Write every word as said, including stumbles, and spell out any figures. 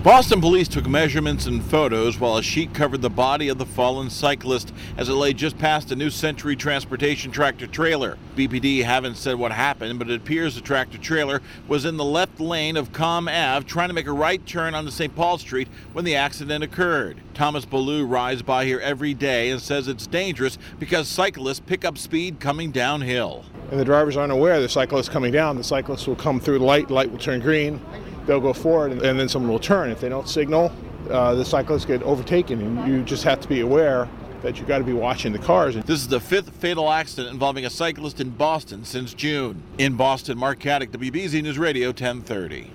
Boston police took measurements and photos while a sheet covered the body of the fallen cyclist as it lay just past a New Century Transportation tractor trailer. B P D haven't said what happened, but it appears the tractor trailer was in the left lane of Com Ave trying to make a right turn onto Saint Paul Street when the accident occurred. Thomas Ballou rides by here every day and says it's dangerous because cyclists pick up speed coming downhill. And the drivers aren't aware the cyclist coming down. The cyclist will come through the light, the light will turn green. They'll go forward, and then someone will turn. If they don't signal, uh, the cyclists get overtaken, and you just have to be aware that you've got to be watching the cars. This is the fifth fatal accident involving a cyclist in Boston since June. In Boston, Mark Caddick, W B Z News Radio ten thirty.